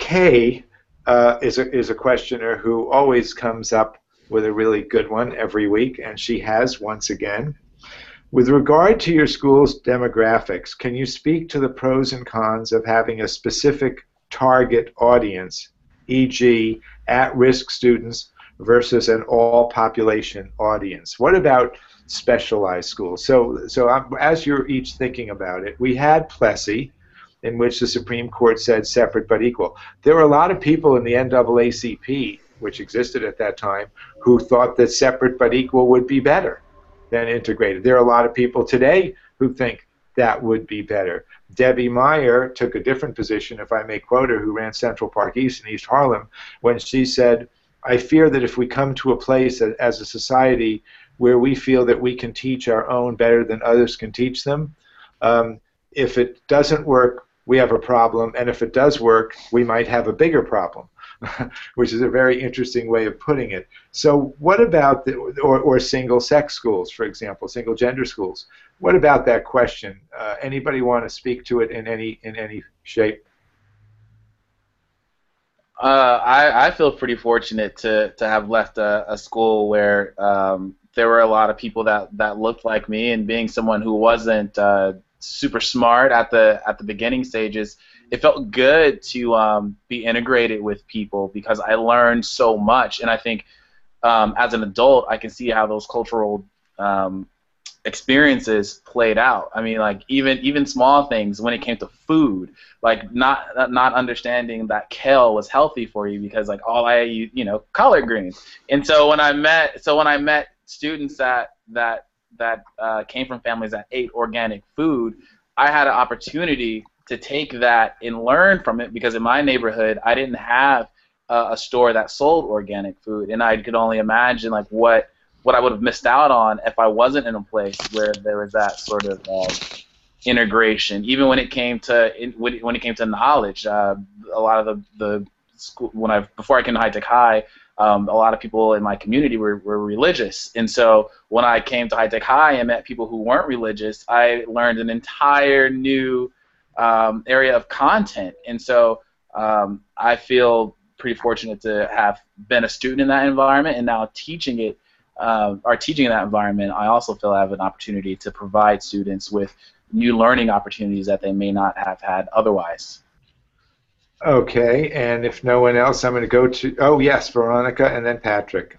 Speaker 1: Kay uh, is a is a questioner who always comes up with a really good one every week, and she has once again. With regard to your school's demographics, can you speak to the pros and cons of having a specific target audience, for example, at-risk students versus an all-population audience? What about specialized schools? So, so um, as you're each thinking about it, we had Plessy, in which the Supreme Court said separate but equal. There were a lot of people in the N double A C P, which existed at that time, who thought that separate but equal would be better than integrated. There are a lot of people today who think that would be better. Debbie Meyer took a different position, if I may quote her, who ran Central Park East in East Harlem, when she said, I fear that if we come to a place as a society where we feel that we can teach our own better than others can teach them, um, if it doesn't work, we have a problem, and if it does work, we might have a bigger problem, which is a very interesting way of putting it. So what about, the, or, or single-sex schools, for example, single-gender schools? What about that question? Uh, anybody want to speak to it in any, in any shape?
Speaker 4: Uh, I, I feel pretty fortunate to, to have left a, a school where um, there were a lot of people that, that looked like me, and being someone who wasn't uh, super smart at the at the beginning stages, it felt good to um, be integrated with people because I learned so much. And I think um, as an adult, I can see how those cultural um, experiences played out. I mean, like even even small things when it came to food, like not not understanding that kale was healthy for you because like all I ate, you know, collard greens. And so when I met so when I met students that that that uh, came from families that ate organic food, I had an opportunity to take that and learn from it because in my neighborhood I didn't have uh, a store that sold organic food, and I could only imagine like what what I would have missed out on if I wasn't in a place where there was that sort of uh, integration. Even when it came to when it came to knowledge, uh, a lot of the the school when I before I came to High Tech High, um, a lot of people in my community were, were religious, and so when I came to High Tech High and met people who weren't religious, I learned an entire new um, area of content, and so um, I feel pretty fortunate to have been a student in that environment and now teaching it. Uh, are teaching in that environment, I also feel I have an opportunity to provide students with new learning opportunities that they may not have had otherwise.
Speaker 1: Okay, and if no one else, I'm going to go to, oh yes, Veronica and then Patrick.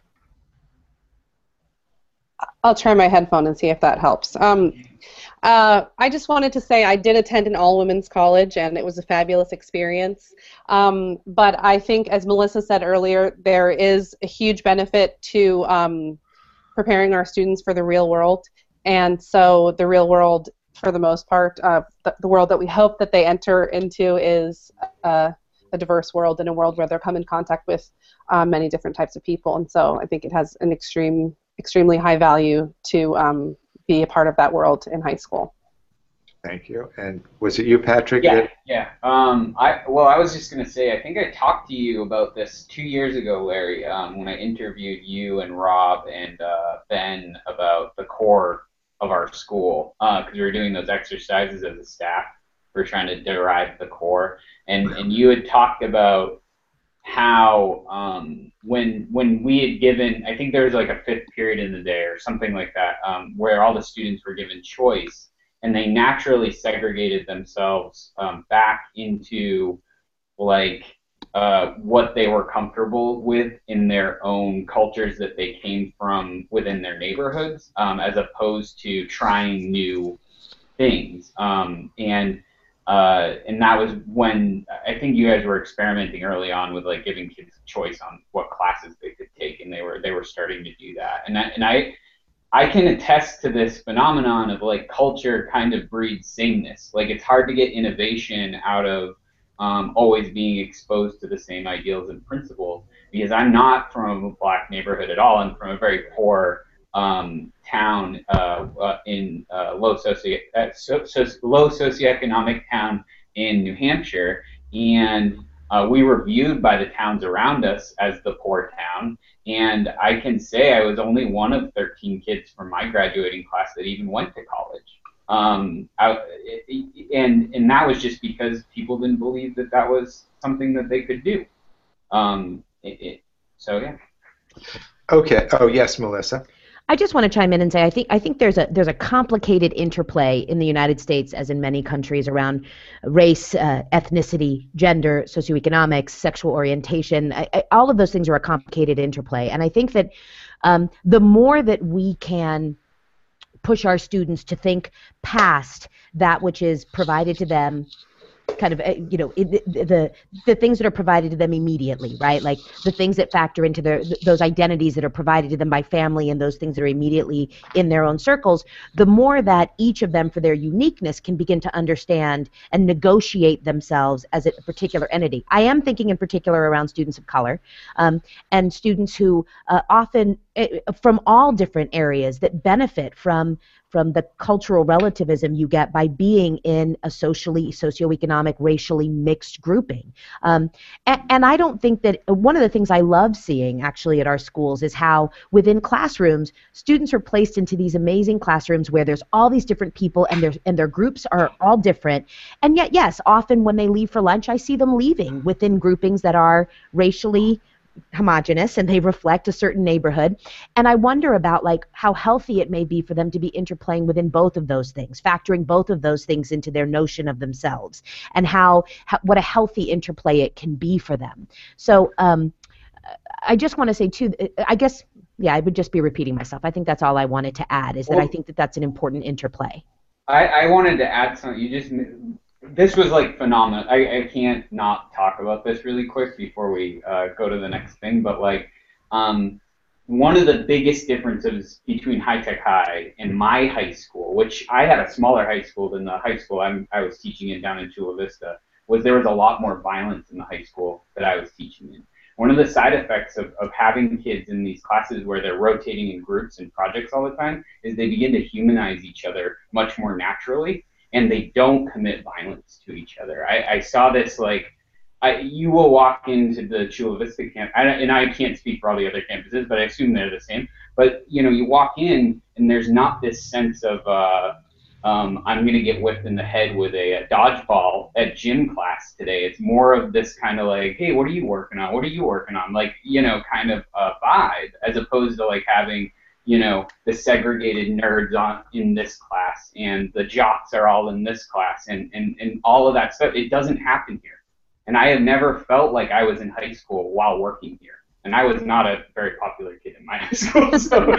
Speaker 8: I'll try my headphone and see if that helps. Um, uh, I just wanted to say I did attend an all-women's college, and it was a fabulous experience. Um, but I think, as Melissa said earlier, there is a huge benefit to um, preparing our students for the real world. And so the real world, for the most part, uh, the, the world that we hope that they enter into is uh, a diverse world and a world where they'll come in contact with uh, many different types of people. And so I think it has an extreme, extremely high value to um, be a part of that world in high school.
Speaker 1: Thank you. And was it you, Patrick?
Speaker 7: Yeah, yeah. Um, I well, I was just gonna say, I think I talked to you about this two years ago, Larry, um, when I interviewed you and Rob and uh, Ben about the core of our school, because uh, we were doing those exercises as a staff. We were trying to derive the core, and and you had talked about how um, when when we had given, I think there was like a fifth period in the day or something like that, um, where all the students were given choice, and they naturally segregated themselves um, back into like uh, what they were comfortable with in their own cultures that they came from within their neighborhoods, um, as opposed to trying new things. Um, and Uh, and that was when I think you guys were experimenting early on with like giving kids a choice on what classes they could take, and they were they were starting to do that. And I, and I I can attest to this phenomenon of like culture kind of breeds sameness. Like it's hard to get innovation out of um, always being exposed to the same ideals and principles, because I'm not from a black neighborhood at all. I'm from a very poor Um, town uh, uh, in uh, low socio uh, so, so low socioeconomic town in New Hampshire, and uh, we were viewed by the towns around us as the poor town. And I can say I was only one of thirteen kids from my graduating class that even went to college. Um, I, it, and and that was just because people didn't believe that that was something that they could do. Um, it, it, so yeah.
Speaker 1: Okay. Oh yes, Melissa.
Speaker 5: I just want to chime in and say I think I think there's a there's a complicated interplay in the United States, as in many countries, around race, uh, ethnicity, gender, socioeconomics, sexual orientation. I, I, all of those things are a complicated interplay, and I think that um, the more that we can push our students to think past that which is provided to them, kind of, you know, the, the the things that are provided to them immediately, right? Like the things that factor into their those identities that are provided to them by family and those things that are immediately in their own circles, the more that each of them, for their uniqueness, can begin to understand and negotiate themselves as a particular entity. I am thinking in particular around students of color um, and students who uh, often, uh, from all different areas, that benefit from from the cultural relativism you get by being in a socially, socioeconomic, racially mixed grouping. Um, and, and I don't think that, one of the things I love seeing actually at our schools is how within classrooms, students are placed into these amazing classrooms where there's all these different people and, their and their groups are all different. And yet, yes, often when they leave for lunch, I see them leaving within groupings that are racially homogenous and they reflect a certain neighborhood. And I wonder about like how healthy it may be for them to be interplaying within both of those things, factoring both of those things into their notion of themselves, and how, how what a healthy interplay it can be for them. So um, I just want to say too, I guess yeah, I would just be repeating myself. I think that's all I wanted to add, is that
Speaker 7: Well,
Speaker 5: I think that that's an important interplay.
Speaker 7: I, I wanted to add something. You just this was like phenomenal. I, I can't not talk about this really quick before we uh, go to the next thing. But like, um, one of the biggest differences between High Tech High and my high school, which I had a smaller high school than the high school I'm, I was teaching in down in Chula Vista, was there was a lot more violence in the high school that I was teaching in. One of the side effects of, of having kids in these classes where they're rotating in groups and projects all the time is they begin to humanize each other much more naturally, and they don't commit violence to each other. I, I saw this, like, I, you will walk into the Chula Vista camp, I, and I can't speak for all the other campuses, but I assume they're the same. But, you know, you walk in, and there's not this sense of, uh, Um, I'm going to get whipped in the head with a, a dodgeball at gym class today. It's more of this kind of like, hey, what are you working on? What are you working on? Like, you know, kind of a vibe, as opposed to like having, you know, the segregated nerds on in this class and the jocks are all in this class and, and, and all of that stuff. It doesn't happen here. And I have never felt like I was in high school while working here. And I was not a very popular kid in my high school, so,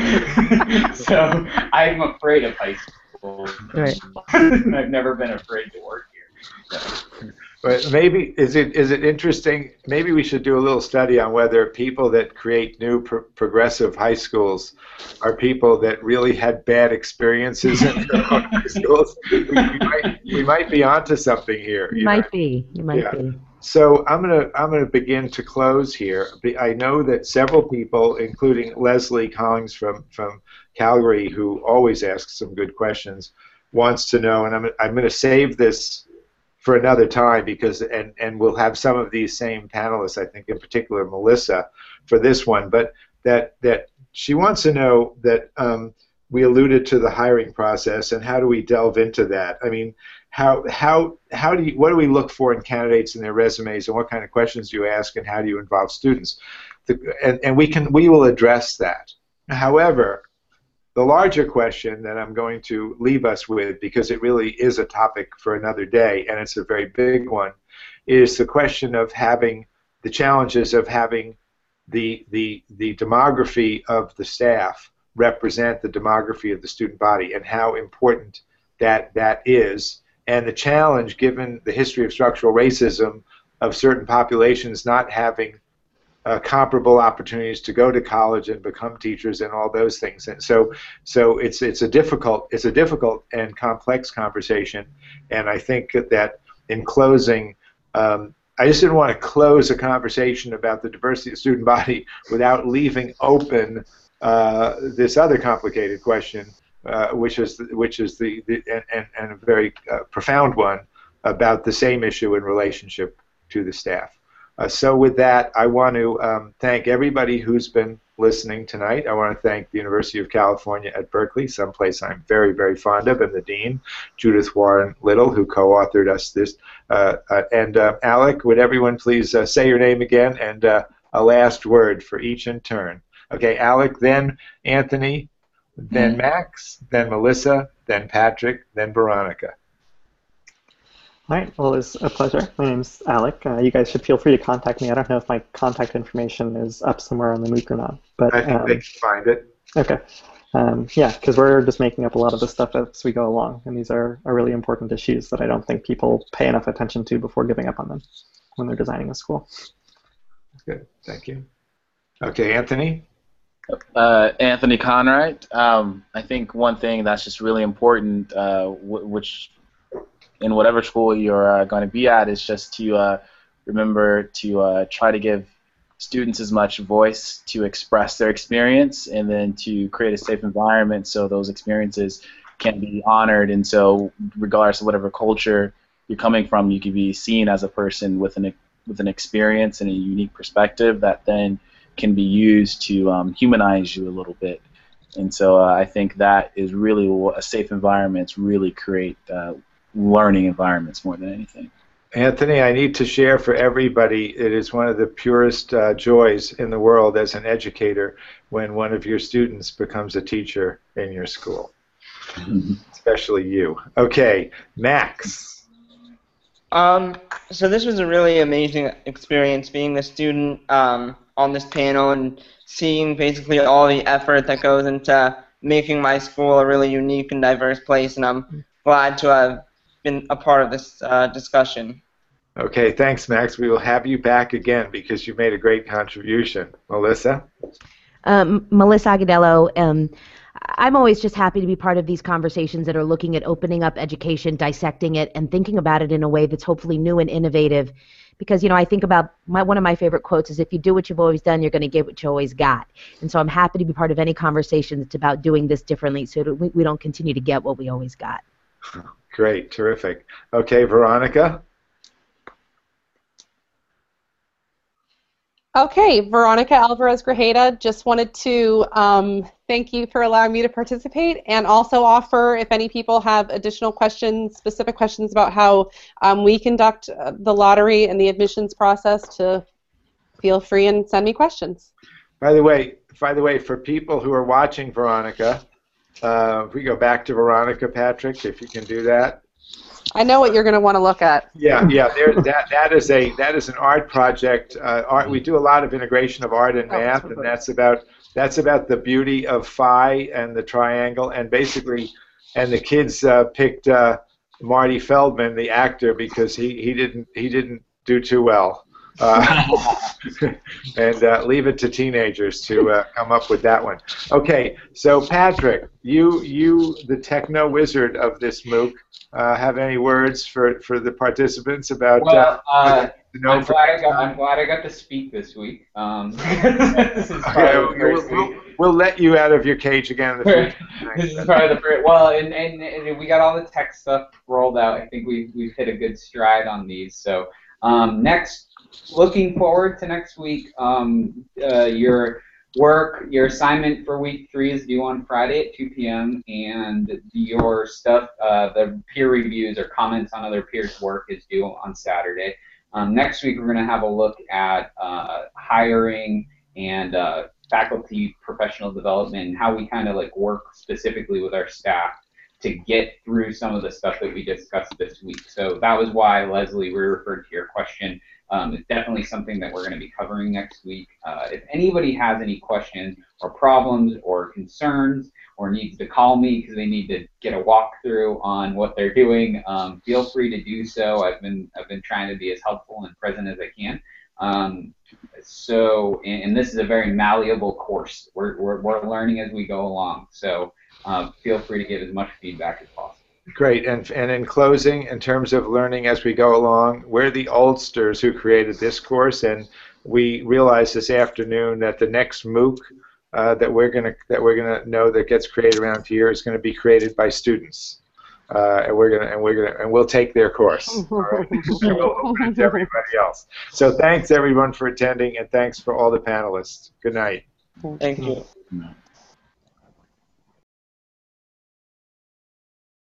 Speaker 7: so I'm afraid of high school.
Speaker 5: Right.
Speaker 7: I've never been afraid to work here. So.
Speaker 1: But maybe is it is it interesting? Maybe we should do a little study on whether people that create new pro progressive high schools are people that really had bad experiences in their own high schools. We, we, might, we might be onto something here.
Speaker 5: You
Speaker 1: You
Speaker 5: might
Speaker 1: know?
Speaker 5: be. You might
Speaker 1: Yeah.
Speaker 5: be.
Speaker 1: So I'm gonna I'm gonna begin to close here. I know that several people, including Leslie Collins from from Calgary, who always asks some good questions, wants to know, and I'm I'm gonna save this for another time because and and we'll have some of these same panelists, I think in particular Melissa, for this one, but that that she wants to know that um, we alluded to the hiring process and how do we delve into that? I mean. How how how do you what do we look for in candidates in their resumes, and what kind of questions do you ask, and how do you involve students? The, and and we can we will address that. However, the larger question that I'm going to leave us with, because it really is a topic for another day, and it's a very big one, is the question of having the challenges of having the the the demography of the staff represent the demography of the student body, and how important that that is. And the challenge, given the history of structural racism, of certain populations not having uh, comparable opportunities to go to college and become teachers and all those things. And so, so it's it's a difficult it's a difficult and complex conversation. And I think that in closing, um, I just didn't want to close a conversation about the diversity of the student body without leaving open uh, this other complicated question. Uh, which is which is the, the and, and a very uh, profound one about the same issue in relationship to the staff. Uh, so with that, I want to um, thank everybody who's been listening tonight. I want to thank the University of California at Berkeley, someplace I'm very, very fond of, and the Dean, Judith Warren Little, who co-authored us this. Uh, uh, and uh, Alec, would everyone please uh, say your name again and uh, a last word for each in turn. Okay, Alec, then Anthony, then mm-hmm. Max, then Melissa, then Patrick, then Veronica.
Speaker 2: All right, well, it's a pleasure. My name's Alec. Uh, you guys should feel free to contact me. I don't know if my contact information is up somewhere on the MOOC or not. But
Speaker 1: I think
Speaker 2: um,
Speaker 1: they can find it.
Speaker 2: Okay. Um, yeah, because we're just making up a lot of this stuff as we go along, and these are, are really important issues that I don't think people pay enough attention to before giving up on them when they're designing a school.
Speaker 1: Good, thank you. Okay, Anthony?
Speaker 4: Uh, Anthony Conright. Um, I think one thing that's just really important, uh, w which in whatever school you're uh, going to be at, is just to uh, remember to uh, try to give students as much voice to express their experience, and then to create a safe environment so those experiences can be honored. And so, regardless of whatever culture you're coming from, you can be seen as a person with an with an experience and a unique perspective that then can be used to um, humanize you a little bit. And so uh, I think that is really what a safe environments really create uh, learning environments more than anything.
Speaker 1: Anthony, I need to share for everybody, it is one of the purest uh, joys in the world as an educator when one of your students becomes a teacher in your school, mm-hmm. especially you. Okay, Max.
Speaker 3: Um, so this was a really amazing experience being the student um, on this panel and seeing basically all the effort that goes into making my school a really unique and diverse place, and I'm glad to have been a part of this uh, discussion.
Speaker 1: Okay, thanks, Max. We will have you back again because you made a great contribution. Melissa?
Speaker 5: Um, Melissa Agudelo. Um, I'm always just happy to be part of these conversations that are looking at opening up education, dissecting it, and thinking about it in a way that's hopefully new and innovative. Because, you know, I think about my, one of my favorite quotes is, if you do what you've always done, you're going to get what you always got. And so I'm happy to be part of any conversation that's about doing this differently so that we, we don't continue to get what we always got.
Speaker 1: Great, terrific. Okay, Veronica?
Speaker 8: Okay, Veronica Alvarez Grajeda, just wanted to um, thank you for allowing me to participate, and also offer, if any people have additional questions, specific questions about how um, we conduct uh, the lottery and the admissions process, to feel free and send me questions.
Speaker 1: By the way, by the way, for people who are watching Veronica, uh, if we go back to Veronica, Patrick, if you can do that.
Speaker 8: I know what you're going to want to look at.
Speaker 1: Yeah, yeah. There, that that is a that is an art project. Uh, art. We do a lot of integration of art and math, and that's about that's about the beauty of phi and the triangle, and basically, and the kids uh, picked uh, Marty Feldman, the actor, because he he didn't he didn't do too well. Uh, and uh, leave it to teenagers to uh, come up with that one. Okay, so Patrick, you you the techno wizard of this MOOC. Uh, have any words for, for the participants about?
Speaker 7: Well, uh, uh, I'm,
Speaker 1: for
Speaker 7: glad I got, I'm glad I got to speak this week. Um, this is
Speaker 1: okay, we'll, we'll, we'll let you out of your cage again in the future.
Speaker 7: This is probably the first. Well, and, and, and we got all the tech stuff rolled out. I think we've we've hit a good stride on these. So um, next, looking forward to next week. Um, uh, your work, your assignment for week three is due on Friday at two P M and your stuff, uh, the peer reviews or comments on other peers' work is due on Saturday. Um, next week we're going to have a look at uh, hiring and uh, faculty professional development and how we kind of like work specifically with our staff to get through some of the stuff that we discussed this week. So that was why, Leslie, we referred to your question. Um, it's definitely something that we're going to be covering next week. Uh, if anybody has any questions or problems or concerns or needs to call me because they need to get a walkthrough on what they're doing, um, feel free to do so. I've been I've been trying to be as helpful and present as I can. Um, so, and, and this is a very malleable course. We're we're, we're learning as we go along. So uh, feel free to give as much feedback as possible.
Speaker 1: Great, and, and in closing, in terms of learning as we go along, we're the oldsters who created this course, and we realized this afternoon that the next MOOC uh, that we're gonna that we're gonna know that gets created around here is going to be created by students, uh, and we're gonna and we're gonna and we'll take their course. All right? And we'll open it to everybody else. So thanks everyone for attending, and thanks for all the panelists. Good night.
Speaker 3: Thank you.